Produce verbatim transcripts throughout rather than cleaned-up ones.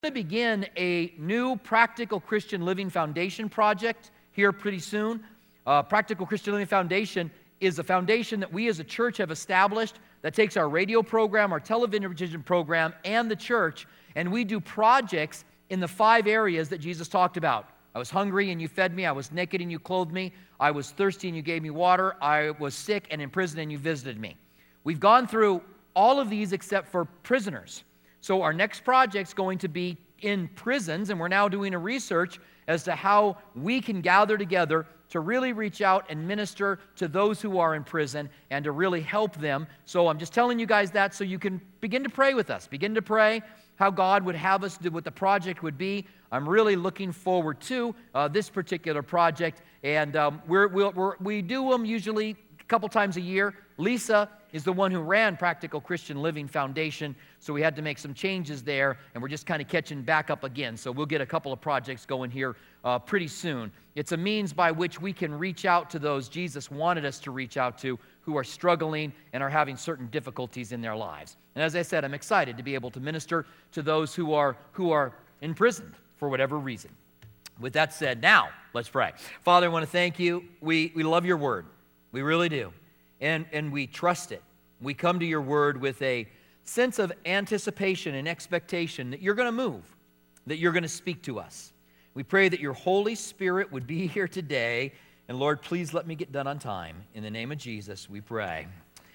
to begin a new Practical Christian Living Foundation project here pretty soon. Uh, Practical Christian Living Foundation is a foundation that we as a church have established that takes our radio program, our television program, and the church, and we do projects in the five areas that Jesus talked about. I was hungry and you fed me. I was naked and you clothed me. I was thirsty and you gave me water. I was sick and in prison and you visited me. We've gone through all of these except for prisoners. So our next project's going to be in prisons, and we're now doing a research as to how we can gather together to really reach out and minister to those who are in prison and to really help them. So I'm just telling you guys that so you can begin to pray with us. Begin to pray how God would have us do, what the project would be. I'm really looking forward to uh, this particular project, and um, we're, we're, we're, we do them usually a couple times a year. Lisa is the one who ran Practical Christian Living Foundation, so we had to make some changes there, and we're just kind of catching back up again. So we'll get a couple of projects going here uh, pretty soon. It's a means by which we can reach out to those Jesus wanted us to reach out to who are struggling and are having certain difficulties in their lives. And as I said, I'm excited to be able to minister to those who are who are imprisoned for whatever reason. With that said, now let's pray. Father, I want to thank you. We, we love your word. We really do. And, and we trust it. We come to your word with a sense of anticipation and expectation that you're going to move, that you're going to speak to us. We pray that your Holy Spirit would be here today. And Lord, please let me get done on time. In the name of Jesus, we pray.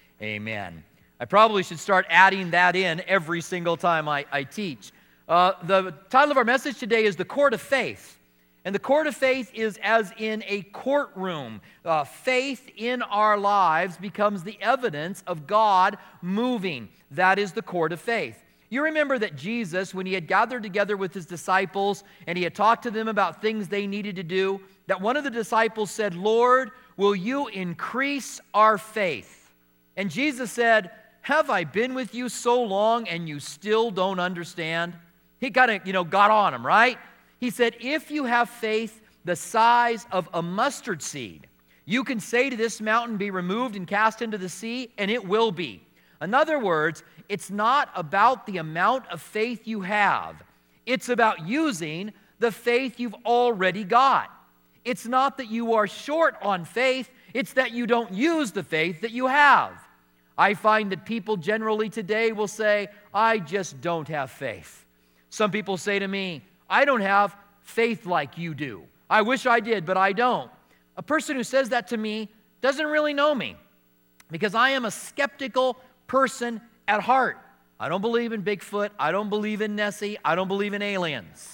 Amen. I probably should start adding that in every single time I, I teach. Uh, the title of our message today is The Court of Faith. And the court of faith is as in a courtroom. Uh, faith in our lives becomes the evidence of God moving. That is the court of faith. You remember that Jesus, when he had gathered together with his disciples and he had talked to them about things they needed to do, that one of the disciples said, "Lord, will you increase our faith?" And Jesus said, "Have I been with you so long and you still don't understand?" He kind of, you know, got on him, right? He said, if you have faith the size of a mustard seed, you can say to this mountain, be removed and cast into the sea, and it will be. In other words, it's not about the amount of faith you have. It's about using the faith you've already got. It's not that you are short on faith. It's that you don't use the faith that you have. I find that people generally today will say, I just don't have faith. Some people say to me, I don't have faith like you do. I wish I did, but I don't. A person who says that to me doesn't really know me because I am a skeptical person at heart. I don't believe in Bigfoot. I don't believe in Nessie. I don't believe in aliens.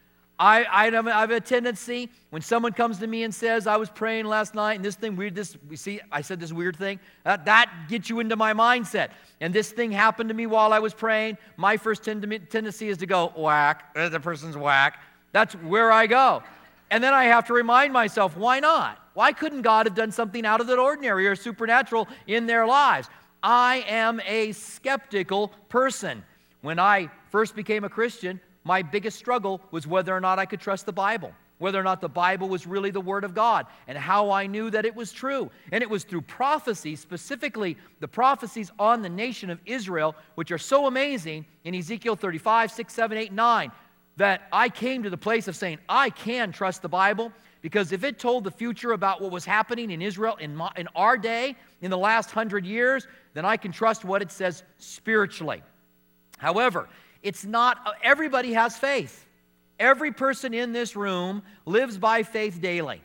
I, I, have, I have a tendency when someone comes to me and says, I was praying last night and this thing weird, this, we see, I said this weird thing, that, that gets you into my mindset. And this thing happened to me while I was praying. My first tend- tendency is to go, whack, the person's whack. That's where I go. And then I have to remind myself, why not? Why couldn't God have done something out of the ordinary or supernatural in their lives? I am a skeptical person. When I first became a Christian, my biggest struggle was whether or not I could trust the Bible, whether or not the Bible was really the Word of God, and how I knew that it was true. And it was through prophecy, specifically the prophecies on the nation of Israel, which are so amazing in Ezekiel thirty-five, six, seven, eight, nine, that I came to the place of saying, I can trust the Bible, because if it told the future about what was happening in Israel in, my, in our day, in the last hundred years, then I can trust what it says spiritually. However, it's not, everybody has faith. Every person in this room lives by faith daily.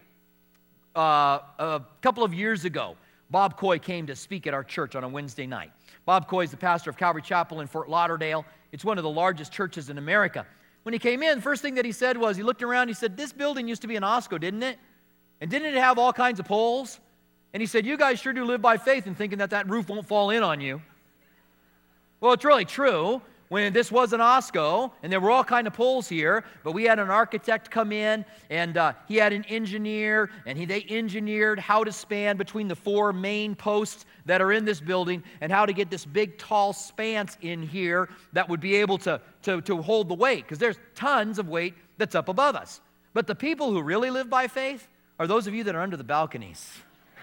Uh, a couple of years ago, Bob Coy came to speak at our church on a Wednesday night. Bob Coy is the pastor of Calvary Chapel in Fort Lauderdale. It's one of the largest churches in America. When he came in, the first thing that he said was, he looked around, he said, this building used to be an Osco, didn't it? And didn't it have all kinds of poles? And he said, you guys sure do live by faith and thinking that that roof won't fall in on you. Well, it's really true. When this was an Osco, and there were all kind of poles here, but we had an architect come in, and uh, he had an engineer, and he, they engineered how to span between the four main posts that are in this building, and how to get this big, tall spans in here that would be able to, to, to hold the weight, because there's tons of weight that's up above us. But the people who really live by faith are those of you that are under the balconies.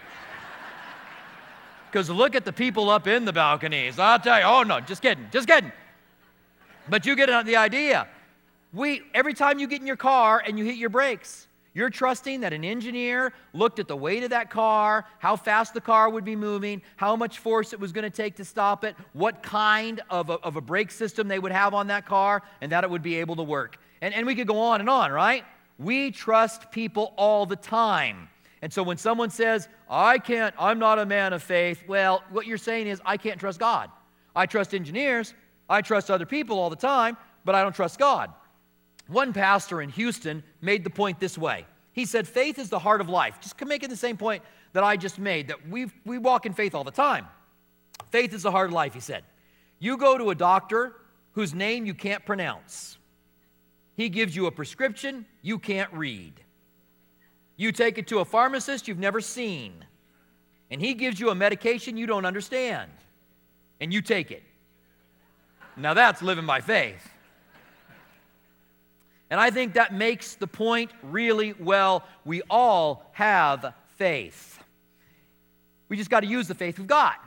Because look at the people up in the balconies. I'll tell you, oh no, just kidding, just kidding. But you get the idea. We, every time you get in your car and you hit your brakes, you're trusting that an engineer looked at the weight of that car, how fast the car would be moving, how much force it was going to take to stop it, what kind of a, of a brake system they would have on that car, and that it would be able to work. And, and we could go on and on, right? We trust people all the time. And so when someone says, I can't, I'm not a man of faith, well, what you're saying is, I can't trust God. I trust engineers, I trust other people all the time, but I don't trust God. One pastor in Houston made the point this way. He said, faith is the heart of life. Just making the same point that I just made, that we we walk in faith all the time. Faith is the heart of life, he said. You go to a doctor whose name you can't pronounce. He gives you a prescription you can't read. You take it to a pharmacist you've never seen, and he gives you a medication you don't understand, and you take it. Now that's living by faith. And I think that makes the point really well. We all have faith. We just got to use the faith we've got.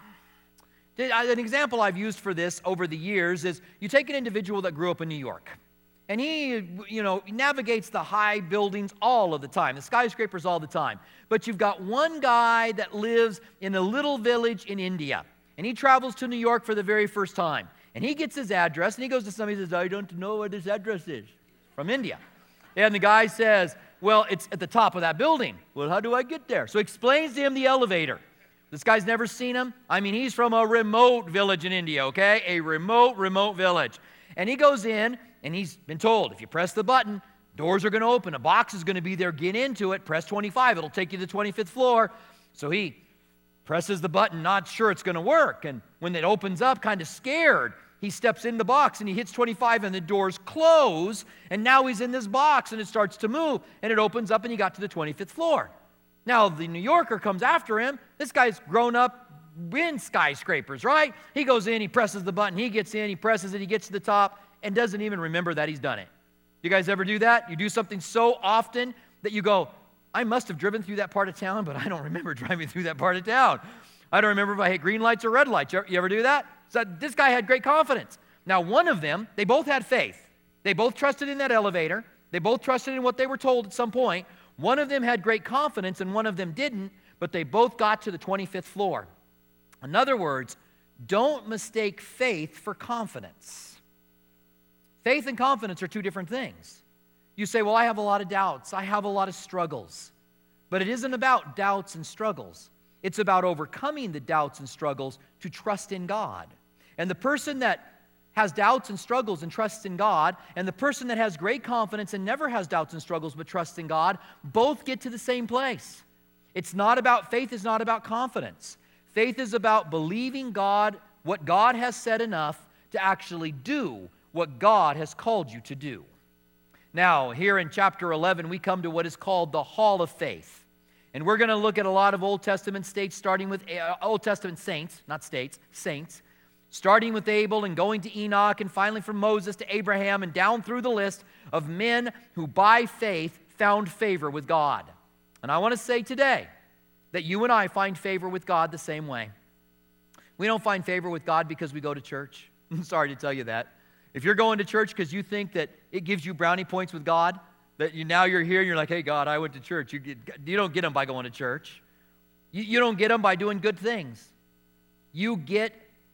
An example I've used for this over the years is you take an individual that grew up in New York, and he, you know, navigates the high buildings all of the time, the skyscrapers all the time. But you've got one guy that lives in a little village in India, and he travels to New York for the very first time. And he gets his address, and he goes to somebody and says, I don't know where this address is. From India. And the guy says, well, it's at the top of that building. Well, how do I get there? So he explains to him the elevator. This guy's never seen him. I mean, he's from a remote village in India, okay? A remote, remote village. And he goes in, and he's been told, if you press the button, doors are going to open. A box is going to be there. Get into it. Press twenty-five. It'll take you to the twenty-fifth floor. So he presses the button, not sure it's going to work. And when it opens up, kind of scared, he steps in the box and he hits twenty-five and the doors close, and now he's in this box and it starts to move and it opens up and he got to the twenty-fifth floor. Now the New Yorker comes after him. This guy's grown up in skyscrapers, right? He goes in, he presses the button, he gets in, he presses it, he gets to the top and doesn't even remember that he's done it. You guys ever do that? You do something so often that you go, I must have driven through that part of town, but I don't remember driving through that part of town. I don't remember if I hit green lights or red lights. You ever, you ever do that? So this guy had great confidence. Now, one of them, they both had faith. They both trusted in that elevator. They both trusted in what they were told at some point. One of them had great confidence and one of them didn't, but they both got to the twenty-fifth floor. In other words, don't mistake faith for confidence. Faith and confidence are two different things. You say, well, I have a lot of doubts. I have a lot of struggles. But it isn't about doubts and struggles. It's about overcoming the doubts and struggles to trust in God. And the person that has doubts and struggles and trusts in God, and the person that has great confidence and never has doubts and struggles but trusts in God, both get to the same place. It's not about, faith is not about confidence. Faith is about believing God, what God has said enough to actually do what God has called you to do. Now, here in chapter eleven, we come to what is called the Hall of Faith. And we're going to look at a lot of Old Testament states, starting with uh, Old Testament saints, not states, saints, starting with Abel and going to Enoch and finally from Moses to Abraham and down through the list of men who by faith found favor with God. And I want to say today that you and I find favor with God the same way. We don't find favor with God because we go to church. I'm sorry to tell you that. If you're going to church because you think that it gives you brownie points with God, that you now you're here and you're like, hey, God, I went to church. You, get, you don't get them by going to church. You, you don't get them by doing good things. You get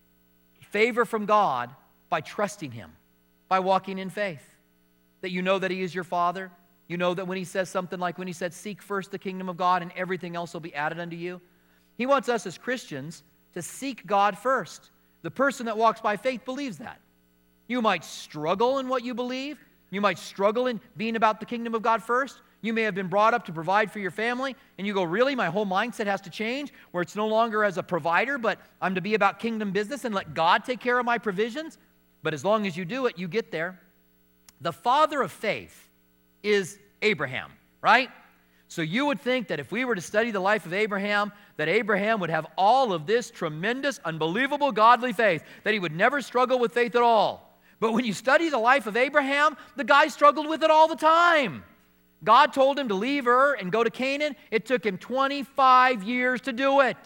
favor from God by trusting Him, by walking in faith. That you know that He is your Father. You know that when He says something like when He said, seek first the kingdom of God and everything else will be added unto you. He wants us as Christians to seek God first. The person that walks by faith believes that. You might struggle in what you believe. You might struggle in being about the kingdom of God first. You may have been brought up to provide for your family, and you go, really? My whole mindset has to change, where it's no longer as a provider, but I'm to be about kingdom business and let God take care of my provisions? But as long as you do it, you get there. The father of faith is Abraham, right? So you would think that if we were to study the life of Abraham, that Abraham would have all of this tremendous, unbelievable, godly faith, that he would never struggle with faith at all. But when you study the life of Abraham, the guy struggled with it all the time. God told him to leave Ur and go to Canaan. It took him twenty-five years to do it.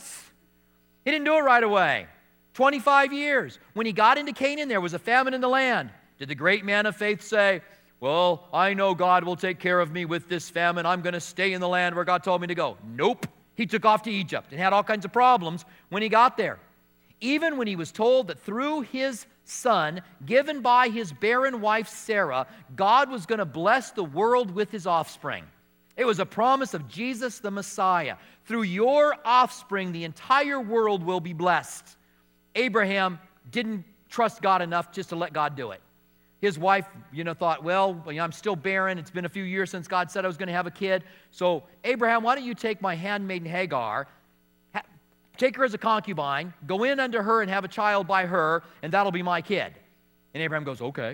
He didn't do it right away. twenty-five years. When he got into Canaan, there was a famine in the land. Did the great man of faith say, well, I know God will take care of me with this famine. I'm going to stay in the land where God told me to go. Nope. He took off to Egypt and had all kinds of problems when he got there. Even when he was told that through his son, given by his barren wife Sarah, God was going to bless the world with his offspring. It was a promise of Jesus the Messiah. Through your offspring, the entire world will be blessed. Abraham didn't trust God enough just to let God do it. His wife, you know, thought, well, I'm still barren. It's been a few years since God said I was going to have a kid. So, Abraham, why don't you take my handmaiden Hagar, ha- take her as a concubine, go in unto her and have a child by her, and that'll be my kid. And Abraham goes, okay.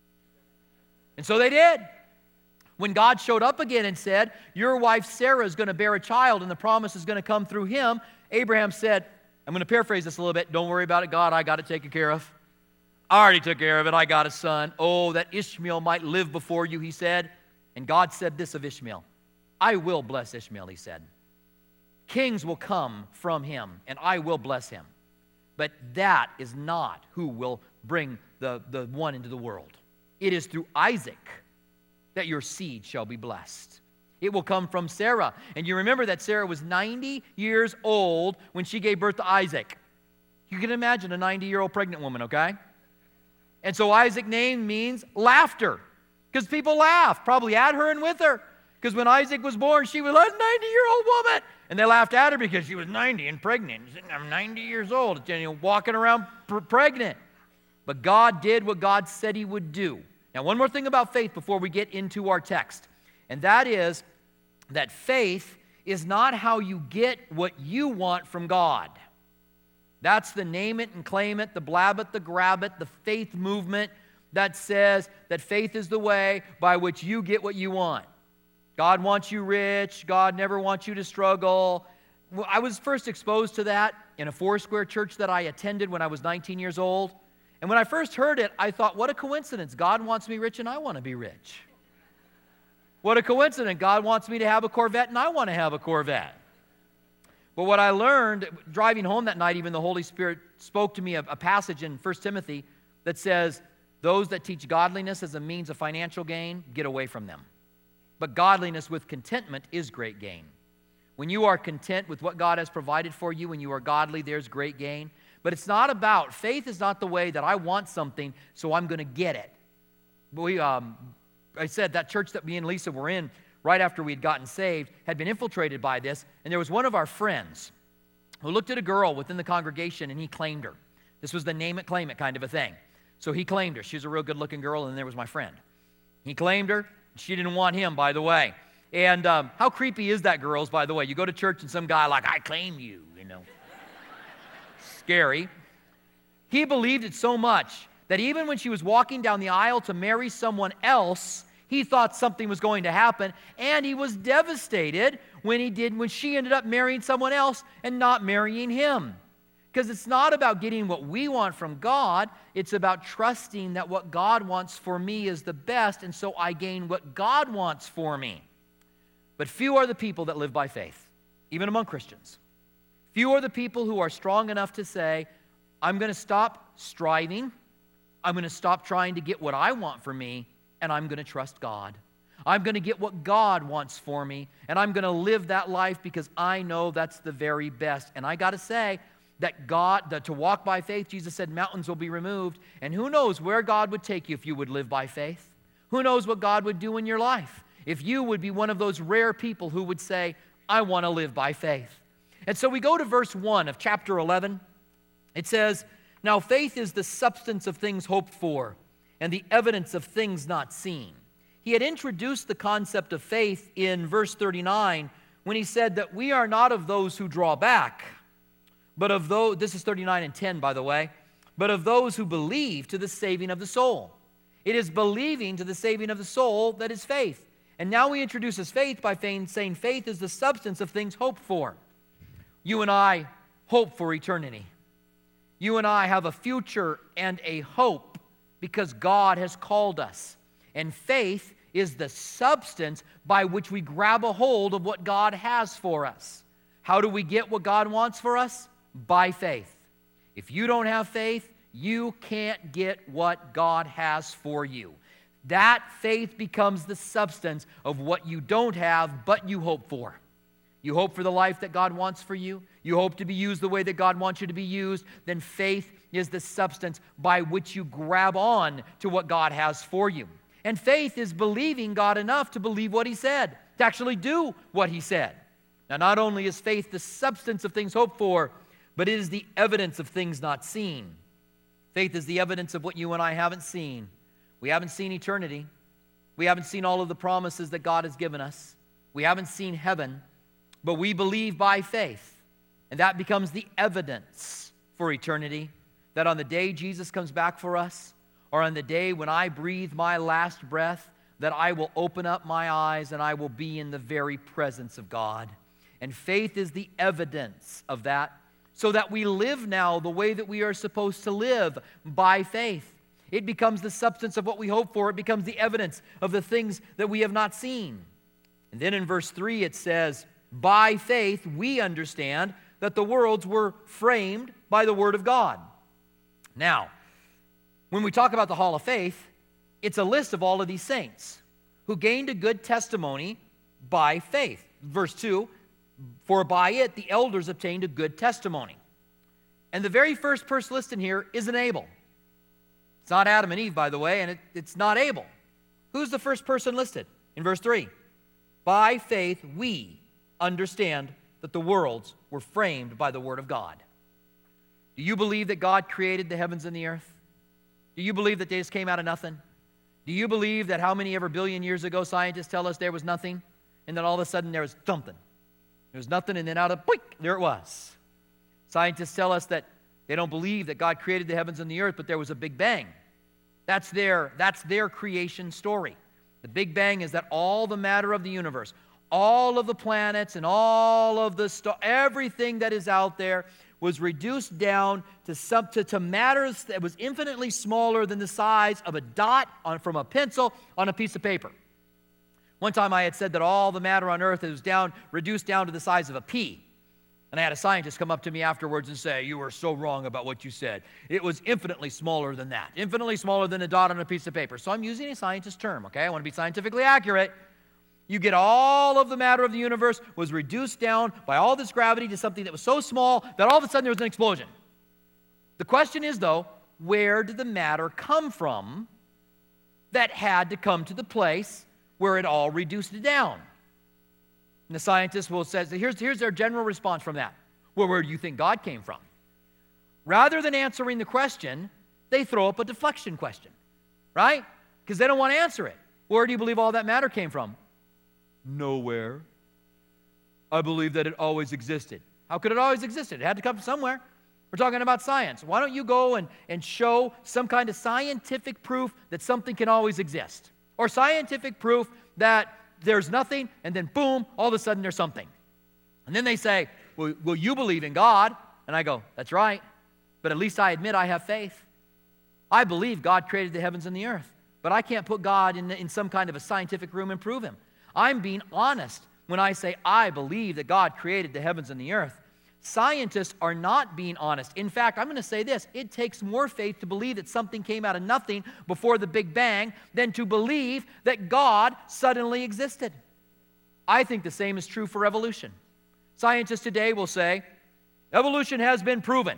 And so they did. When God showed up again and said, your wife Sarah is going to bear a child and the promise is going to come through him, Abraham said, I'm going to paraphrase this a little bit, don't worry about it, God, I got it taken care of. I already took care of it. I got a son. Oh, that Ishmael might live before you, he said. And God said this of Ishmael. I will bless Ishmael, he said. Kings will come from him, and I will bless him. But that is not who will bring the, the one into the world. It is through Isaac that your seed shall be blessed. It will come from Sarah. And you remember that Sarah was ninety years old when she gave birth to Isaac. You can imagine a ninety-year-old pregnant woman, okay? And so Isaac's name means laughter, because people laughed, probably at her and with her. Because when Isaac was born, she was a ninety-year-old woman. And they laughed at her because she was ninety and pregnant. I'm ninety years old, you know, walking around pr- pregnant. But God did what God said he would do. Now, one more thing about faith before we get into our text. And that is that faith is not how you get what you want from God. That's the name it and claim it, the blab it, the grab it, the faith movement that says that faith is the way by which you get what you want. God wants you rich. God never wants you to struggle. Well, I was first exposed to that in a Foursquare church that I attended when I was nineteen years old. And when I first heard it, I thought, what a coincidence. God wants me rich and I want to be rich. What a coincidence. God wants me to have a Corvette and I want to have a Corvette. But what I learned, driving home that night, even the Holy Spirit spoke to me a, a passage in First Timothy that says, those that teach godliness as a means of financial gain, get away from them. But godliness with contentment is great gain. When you are content with what God has provided for you, when you are godly, there's great gain. But it's not about, faith is not the way that I want something, so I'm going to get it. We, um, I said that church that me and Lisa were in, right after we had gotten saved, had been infiltrated by this, and there was one of our friends who looked at a girl within the congregation and he claimed her. This was the name it, claim it kind of a thing. So he claimed her. She was a real good-looking girl, and there was my friend. He claimed her. She didn't want him, by the way. And um, how creepy is that, girls, by the way? You go to church and some guy like, I claim you, you know. Scary. He believed it so much that even when she was walking down the aisle to marry someone else, he thought something was going to happen, and he was devastated when he did, when she ended up marrying someone else and not marrying him. Because it's not about getting what we want from God, it's about trusting that what God wants for me is the best, and so I gain what God wants for me. But few are the people that live by faith, even among Christians. Few are the people who are strong enough to say, I'm going to stop striving, I'm going to stop trying to get what I want for me, and I'm going to trust God. I'm going to get what God wants for me, and I'm going to live that life because I know that's the very best. And I got to say that God, that to walk by faith, Jesus said mountains will be removed, and who knows where God would take you if you would live by faith? Who knows what God would do in your life if you would be one of those rare people who would say, I want to live by faith. And so we go to verse one of chapter eleven. It says, now faith is the substance of things hoped for, and the evidence of things not seen. He had introduced the concept of faith in verse thirty-nine when he said that we are not of those who draw back, but of those, this is thirty-nine and ten, by the way, but of those who believe to the saving of the soul. It is believing to the saving of the soul that is faith. And now he introduces faith by saying faith is the substance of things hoped for. You and I hope for eternity. You and I have a future and a hope because God has called us. And faith is the substance by which we grab a hold of what God has for us. How do we get what God wants for us? By faith. If you don't have faith, you can't get what God has for you. That faith becomes the substance of what you don't have, but you hope for. You hope for the life that God wants for you. You hope to be used the way that God wants you to be used. Then faith is the substance by which you grab on to what God has for you. And faith is believing God enough to believe what He said, to actually do what He said. Now, not only is faith the substance of things hoped for, but it is the evidence of things not seen. Faith is the evidence of what you and I haven't seen. We haven't seen eternity. We haven't seen all of the promises that God has given us. We haven't seen heaven. But we believe by faith, and that becomes the evidence for eternity, that on the day Jesus comes back for us, or on the day when I breathe my last breath, that I will open up my eyes and I will be in the very presence of God. And faith is the evidence of that, so that we live now the way that we are supposed to live, by faith. It becomes the substance of what we hope for. It becomes the evidence of the things that we have not seen. And then in verse three it says, by faith, we understand that the worlds were framed by the Word of God. Now, when we talk about the Hall of Faith, it's a list of all of these saints who gained a good testimony by faith. Verse two, for by it the elders obtained a good testimony. And the very first person listed here isn't Abel. It's not Adam and Eve, by the way, and it, it's not Abel. Who's the first person listed in verse three? By faith, we understand that the worlds were framed by the Word of God. Do you believe that God created the heavens and the earth? Do you believe that they just came out of nothing? Do you believe that how many ever billion years ago scientists tell us there was nothing, and then all of a sudden there was something? There was nothing, and then out of, boink, there it was. Scientists tell us that they don't believe that God created the heavens and the earth, but there was a Big Bang. That's their, that's their creation story. The Big Bang is that all the matter of the universe, all of the planets and all of the stars, everything that is out there was reduced down to, some, to, to matters that was infinitely smaller than the size of a dot on, from a pencil on a piece of paper. One time I had said that all the matter on earth is down, reduced down to the size of a pea. And I had a scientist come up to me afterwards and say, you were so wrong about what you said. It was infinitely smaller than that, infinitely smaller than a dot on a piece of paper. So I'm using a scientist term, okay? I want to be scientifically accurate. You get all of the matter of the universe was reduced down by all this gravity to something that was so small that all of a sudden there was an explosion. The question is, though, where did the matter come from that had to come to the place where it all reduced it down? And the scientist will say, here's, here's their general response from that. Well, where do you think God came from? Rather than answering the question, they throw up a deflection question, right? Because they don't want to answer it. Where do you believe all that matter came from? Nowhere. I believe that it always existed. How could it always exist? It had to come from somewhere. We're talking about science. Why don't you go and, and show some kind of scientific proof that something can always exist? Or scientific proof that there's nothing, and then boom, all of a sudden there's something. And then they say, well, will you believe in God? And I go, that's right. But at least I admit I have faith. I believe God created the heavens and the earth. But I can't put God in, in some kind of a scientific room and prove Him. I'm being honest when I say I believe that God created the heavens and the earth. Scientists are not being honest. In fact, I'm going to say this. It takes more faith to believe that something came out of nothing before the Big Bang than to believe that God suddenly existed. I think the same is true for evolution. Scientists today will say, evolution has been proven.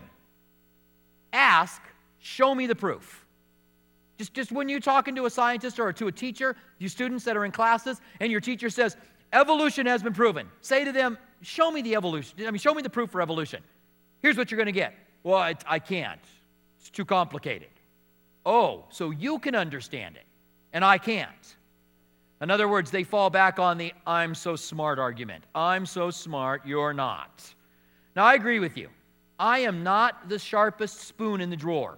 Ask, show me the proof. Just, just when you're talking to a scientist or to a teacher, you students that are in classes, and your teacher says, evolution has been proven. Say to them, show me the evolution. I mean, show me the proof for evolution. Here's what you're going to get. Well, I, I can't. It's too complicated. Oh, so you can understand it, and I can't. In other words, they fall back on the I'm so smart argument. I'm so smart, you're not. Now, I agree with you. I am not the sharpest spoon in the drawer.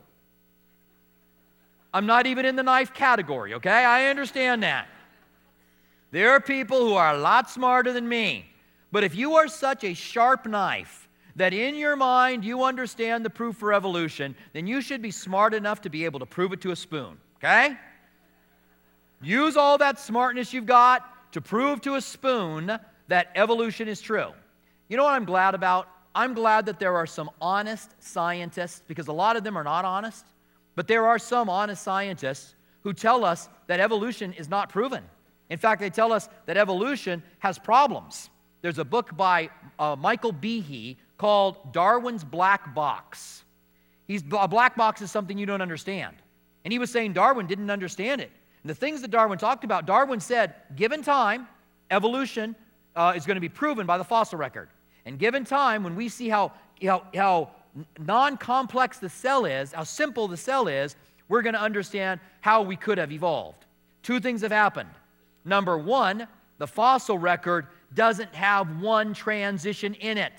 I'm not even in the knife category, okay? I understand that. There are people who are a lot smarter than me. But if you are such a sharp knife that in your mind you understand the proof for evolution, then you should be smart enough to be able to prove it to a spoon, okay? Use all that smartness you've got to prove to a spoon that evolution is true. You know what I'm glad about? I'm glad that there are some honest scientists, because a lot of them are not honest. But there are some honest scientists who tell us that evolution is not proven. In fact, they tell us that evolution has problems. There's a book by uh, Michael Behe called Darwin's Black Box. He's, a black box is something you don't understand. And he was saying Darwin didn't understand it. And the things that Darwin talked about, Darwin said, given time, evolution uh, is going to be proven by the fossil record. And given time, when we see how, how, how non-complex the cell is, how simple the cell is, we're going to understand how we could have evolved. Two things have happened. Number one, the fossil record doesn't have one transition in it.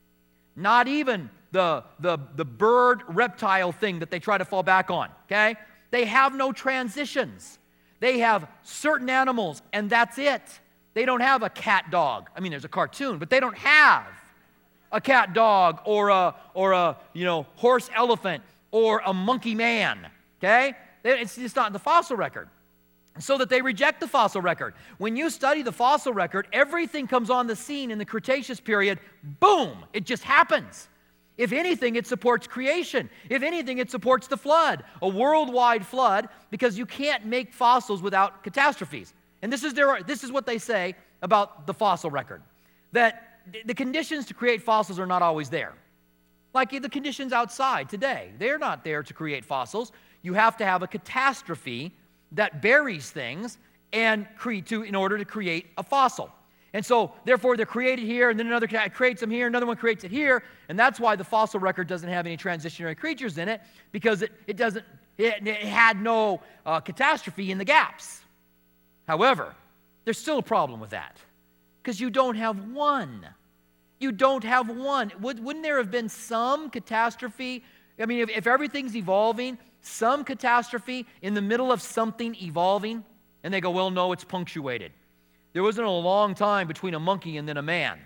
Not even the, the, the bird reptile thing that they try to fall back on, okay? They have no transitions. They have certain animals, and that's it. They don't have a cat dog. I mean, there's a cartoon, but they don't have a cat dog or a, or a you know, horse elephant or a monkey man, okay? It's just not in the fossil record. So that they reject the fossil record. When you study the fossil record, everything comes on the scene in the Cretaceous period. Boom! It just happens. If anything, it supports creation. If anything, it supports the flood, a worldwide flood, because you can't make fossils without catastrophes. And this is their, this is what they say about the fossil record, that the conditions to create fossils are not always there. Like the conditions outside today, they're not there to create fossils. You have to have a catastrophe that buries things and create to in order to create a fossil. And so, therefore, they're created here, and then another creates them here, another one creates it here, and that's why the fossil record doesn't have any transitionary creatures in it, because it, it doesn't, it, it had no uh, catastrophe in the gaps. However, there's still a problem with that, because you don't have one. You don't have one. Would, wouldn't there have been some catastrophe? I mean, if, if everything's evolving, some catastrophe in the middle of something evolving, and they go, well, no, it's punctuated. There wasn't a long time between a monkey and then a man.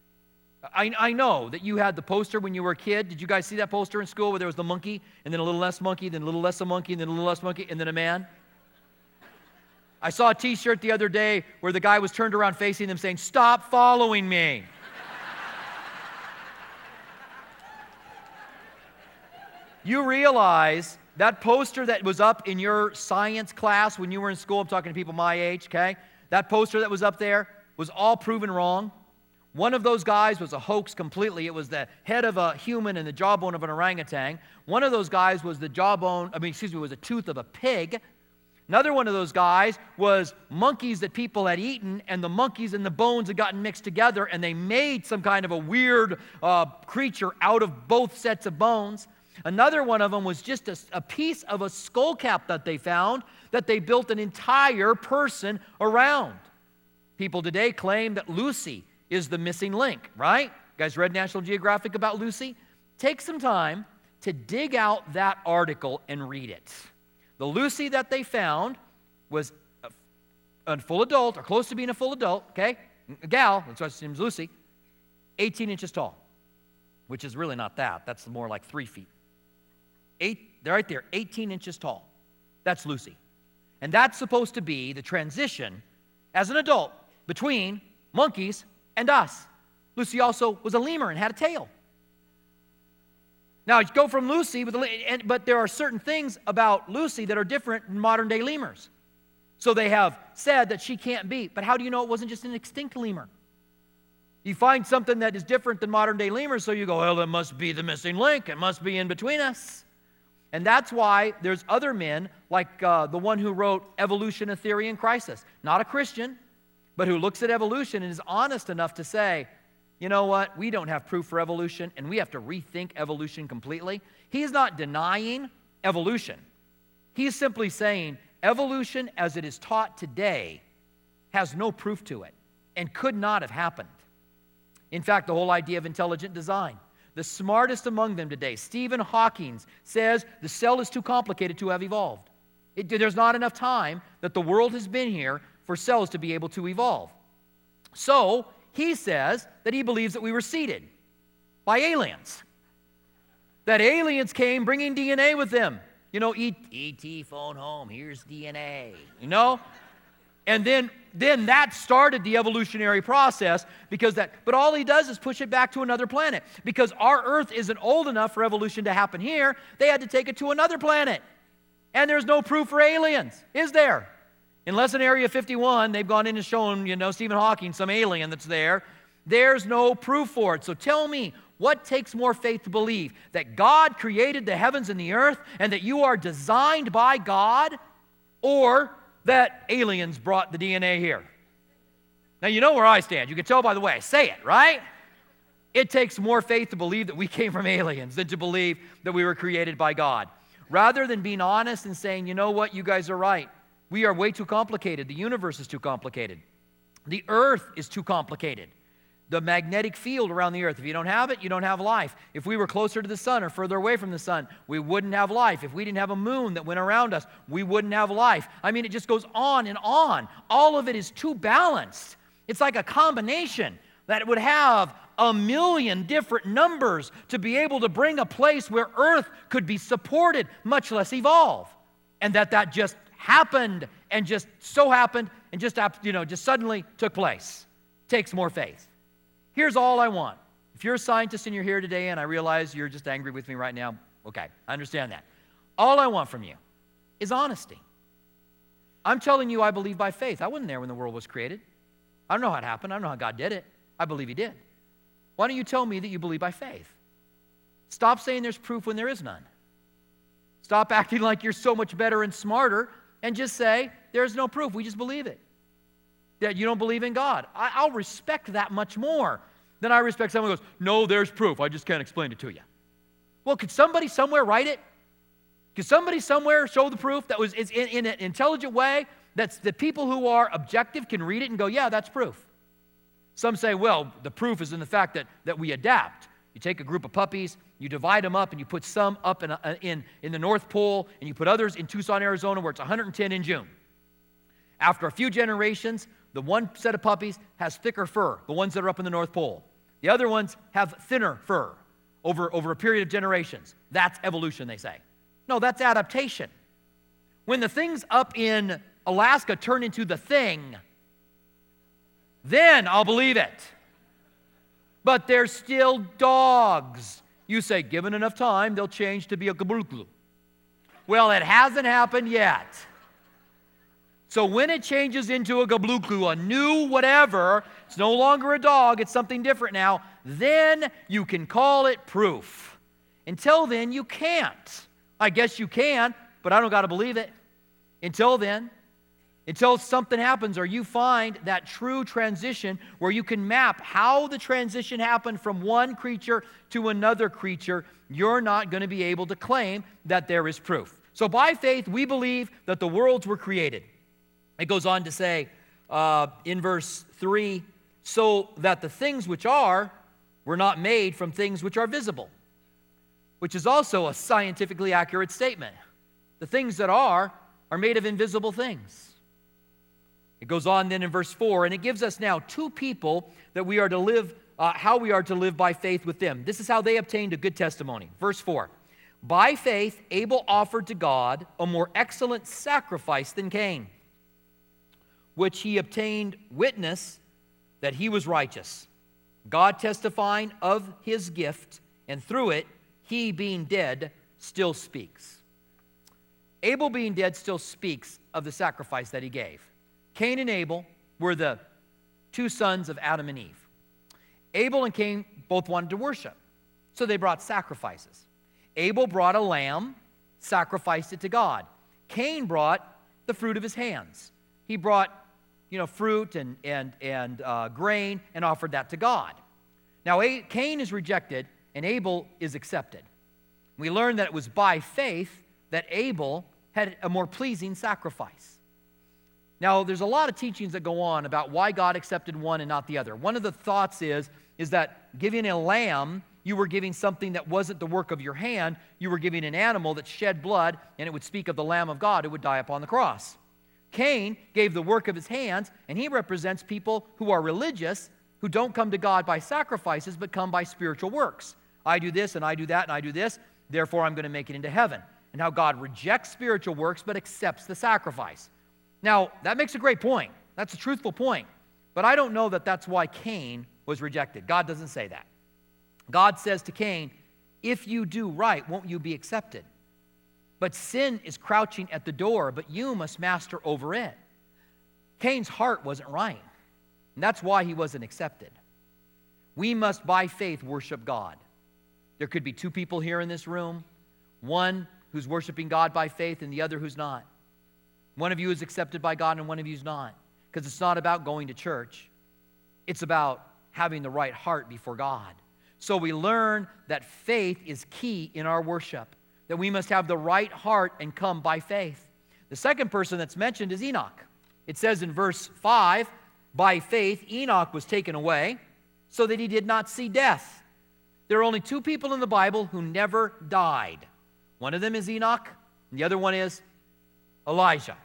I, I know that you had the poster when you were a kid. Did you guys see that poster in school where there was the monkey, and then a little less monkey, then a little less a monkey, and then a little less monkey, and then a man? I saw a t-shirt the other day where the guy was turned around facing them saying, "Stop following me." You realize that poster that was up in your science class when you were in school, I'm talking to people my age, okay? That poster that was up there was all proven wrong. One of those guys was a hoax completely. It was the head of a human and the jawbone of an orangutan. One of those guys was the jawbone, I mean, excuse me, was a tooth of a pig. Another one of those guys was monkeys that people had eaten, and the monkeys and the bones had gotten mixed together, and they made some kind of a weird uh, creature out of both sets of bones. Another one of them was just a, a piece of a skull cap that they found that they built an entire person around. People today claim that Lucy is the missing link, right? You guys read National Geographic about Lucy? Take some time to dig out that article and read it. The Lucy that they found was a, a full adult, or close to being a full adult, okay? A gal, that's why her name's Lucy, eighteen inches tall, which is really not that. That's more like three feet. Eight, they're right there, eighteen inches tall. That's Lucy. And that's supposed to be the transition as an adult between monkeys and us. Lucy also was a lemur and had a tail. Now, you go from Lucy, with a, and, but there are certain things about Lucy that are different than modern-day lemurs. So they have said that she can't be. But how do you know it wasn't just an extinct lemur? You find something that is different than modern-day lemurs, so you go, well, it must be the missing link. It must be in between us. And that's why there's other men, like uh, the one who wrote Evolution, a Theory in Crisis. Not a Christian, but who looks at evolution and is honest enough to say, you know what, we don't have proof for evolution, and we have to rethink evolution completely. He's not denying evolution. He's simply saying evolution as it is taught today has no proof to it and could not have happened. In fact, the whole idea of intelligent design, the smartest among them today, Stephen Hawking, says the cell is too complicated to have evolved. It, there's not enough time that the world has been here for cells to be able to evolve. So, he says that he believes that we were seeded by aliens. That aliens came bringing D N A with them. You know, E T phone home, here's D N A, you know? And then, then that started the evolutionary process because that, but all he does is push it back to another planet. Because our Earth isn't old enough for evolution to happen here, they had to take it to another planet. And there's no proof for aliens, is there? Unless in Area fifty-one, they've gone in and shown, you know, Stephen Hawking, some alien that's there. There's no proof for it. So tell me, what takes more faith to believe? That God created the heavens and the earth and that you are designed by God, or that aliens brought the D N A here? Now, you know where I stand. You can tell by the way I say it, right? It takes more faith to believe that we came from aliens than to believe that we were created by God. Rather than being honest and saying, you know what, you guys are right. We are way too complicated. The universe is too complicated. The earth is too complicated. The magnetic field around the earth, if you don't have it, you don't have life. If we were closer to the sun or further away from the sun, we wouldn't have life. If we didn't have a moon that went around us, we wouldn't have life. I mean, it just goes on and on. All of it is too balanced. It's like a combination that it would have a million different numbers to be able to bring a place where earth could be supported, much less evolve. And that that just happened and just so happened and just, you know, just suddenly took place. Takes more faith. Here's all I want. If you're a scientist and you're here today and I realize you're just angry with me right now, okay, I understand that. All I want from you is honesty. I'm telling you I believe by faith. I wasn't there when the world was created. I don't know how it happened. I don't know how God did it. I believe He did. Why don't you tell me that you believe by faith? Stop saying there's proof when there is none. Stop acting like you're so much better and smarter and just say there's no proof. We just believe it. That you don't believe in God. I, I'll respect that much more than I respect someone who goes, no, there's proof. I just can't explain it to you. Well, could somebody somewhere write it? Could somebody somewhere show the proof that was is in, in an intelligent way that's the people who are objective can read it and go, yeah, that's proof. Some say, well, the proof is in the fact that, that we adapt. You take a group of puppies, you divide them up, and you put some up in, a, in, in the North Pole, and you put others in Tucson, Arizona, where it's one hundred ten in June. After a few generations, the one set of puppies has thicker fur, the ones that are up in the North Pole. The other ones have thinner fur over, over a period of generations. That's evolution, they say. No, that's adaptation. When the things up in Alaska turn into the thing, then I'll believe it. But they're still dogs. You say, given enough time, they'll change to be a gabluklu. Well, it hasn't happened yet. So when it changes into a gabluklu, a new whatever, it's no longer a dog, it's something different now, then you can call it proof. Until then, you can't. I guess you can, but I don't got to believe it. Until then, until something happens or you find that true transition where you can map how the transition happened from one creature to another creature, you're not going to be able to claim that there is proof. So by faith, we believe that the worlds were created. It goes on to say uh, in verse three, so that the things which are were not made from things which are visible, which is also a scientifically accurate statement. The things that are are made of invisible things. It goes on then in verse four, and it gives us now two people that we are to live, uh, how we are to live by faith with them. This is how they obtained a good testimony. Verse four, by faith Abel offered to God a more excellent sacrifice than Cain, which he obtained witness that he was righteous, God testifying of his gift, and through it, he being dead still speaks. Abel being dead still speaks of the sacrifice that he gave. Cain and Abel were the two sons of Adam and Eve. Abel and Cain both wanted to worship, so they brought sacrifices. Abel brought a lamb, sacrificed it to God. Cain brought the fruit of his hands. He brought, you know, fruit and, and, and uh, grain and offered that to God. Now, A- Cain is rejected and Abel is accepted. We learn that it was by faith that Abel had a more pleasing sacrifice. Now, there's a lot of teachings that go on about why God accepted one and not the other. One of the thoughts is, is that giving a lamb, you were giving something that wasn't the work of your hand. You were giving an animal that shed blood, and it would speak of the Lamb of God who would die upon the cross. Cain gave the work of his hands, and he represents people who are religious, who don't come to God by sacrifices, but come by spiritual works. I do this, and I do that, and I do this, therefore I'm going to make it into heaven. And how God rejects spiritual works, but accepts the sacrifice. Now, that makes a great point. That's a truthful point. But I don't know that that's why Cain was rejected. God doesn't say that. God says to Cain, if you do right, won't you be accepted? But sin is crouching at the door, but you must master over it. Cain's heart wasn't right, and that's why he wasn't accepted. We must, by faith, worship God. There could be two people here in this room, one who's worshiping God by faith and the other who's not. One of you is accepted by God and one of you is not, because it's not about going to church. It's about having the right heart before God. So we learn that faith is key in our worship, that we must have the right heart and come by faith. The second person that's mentioned is Enoch. It says in verse five, by faith Enoch was taken away so that he did not see death. There are only two people in the Bible who never died. One of them is Enoch, and the other one is Elijah.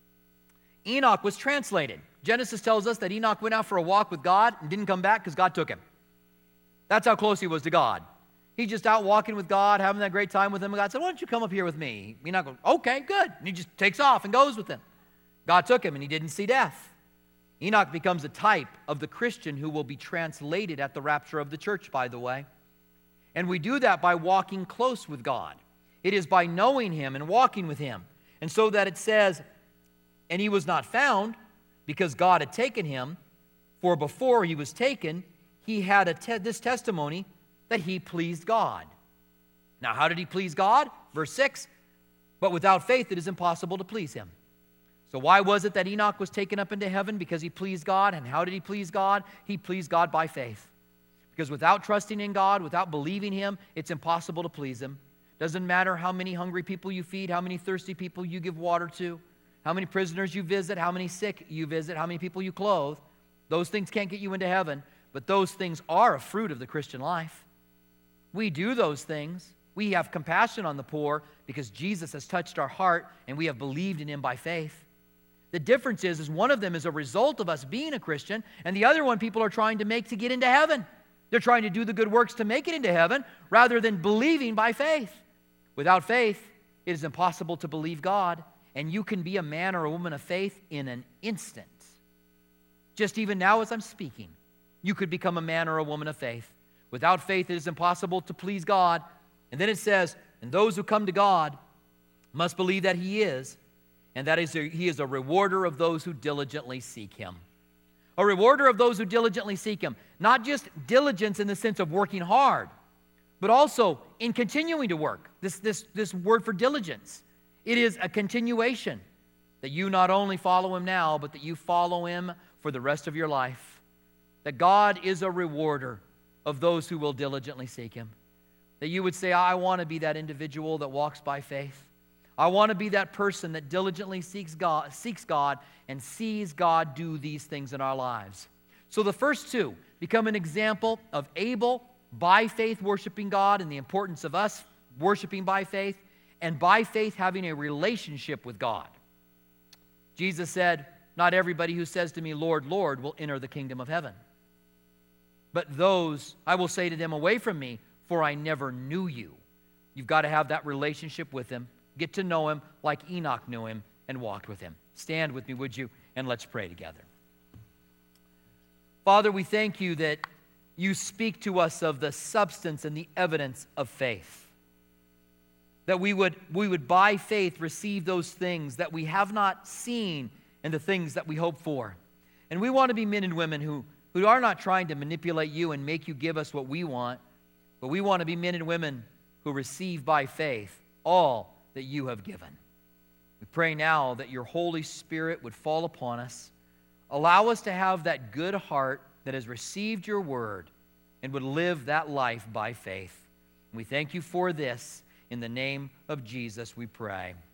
Enoch was translated. Genesis tells us that Enoch went out for a walk with God and didn't come back because God took him. That's how close he was to God. He's just out walking with God, having that great time with him. And God said, why don't you come up here with me? Enoch goes, okay, good. And he just takes off and goes with him. God took him and he didn't see death. Enoch becomes a type of the Christian who will be translated at the rapture of the church, by the way. And we do that by walking close with God. It is by knowing him and walking with him. And so that it says, and he was not found because God had taken him, for before he was taken, he had a te- this testimony that he pleased God. Now, how did he please God? Verse six, but without faith it is impossible to please him. So why was it that Enoch was taken up into heaven? Because he pleased God. And how did he please God? He pleased God by faith. Because without trusting in God, without believing him, it's impossible to please him. Doesn't matter how many hungry people you feed, how many thirsty people you give water to, how many prisoners you visit, how many sick you visit, how many people you clothe. Those things can't get you into heaven, but those things are a fruit of the Christian life. We do those things. We have compassion on the poor because Jesus has touched our heart and we have believed in him by faith. The difference is, is one of them is a result of us being a Christian, and the other one people are trying to make to get into heaven. They're trying to do the good works to make it into heaven rather than believing by faith. Without faith, it is impossible to believe God, and you can be a man or a woman of faith in an instant. Just even now as I'm speaking, you could become a man or a woman of faith. Without faith, it is impossible to please God. And then it says, and those who come to God must believe that he is, and that is a, he is a rewarder of those who diligently seek him. A rewarder of those who diligently seek him. Not just diligence in the sense of working hard, but also in continuing to work. This, this, this word for diligence. It is a continuation that you not only follow him now, but that you follow him for the rest of your life. That God is a rewarder of those who will diligently seek him. That you would say, I want to be that individual that walks by faith. I want to be that person that diligently seeks God, seeks God and sees God do these things in our lives. So the first two become an example of Abel by faith worshiping God and the importance of us worshiping by faith, and by faith having a relationship with God. Jesus said, not everybody who says to me, Lord, Lord, will enter the kingdom of heaven. But those, I will say to them, away from me, for I never knew you. You've got to have that relationship with him. Get to know him like Enoch knew him and walked with him. Stand with me, would you? And let's pray together. Father, we thank you that you speak to us of the substance and the evidence of faith. That we would, we would by faith receive those things that we have not seen and the things that we hope for. And we want to be men and women who, who are not trying to manipulate you and make you give us what we want, but we want to be men and women who receive by faith all that you have given. We pray now that your Holy Spirit would fall upon us. Allow us to have that good heart that has received your word and would live that life by faith. We thank you for this. In the name of Jesus we pray.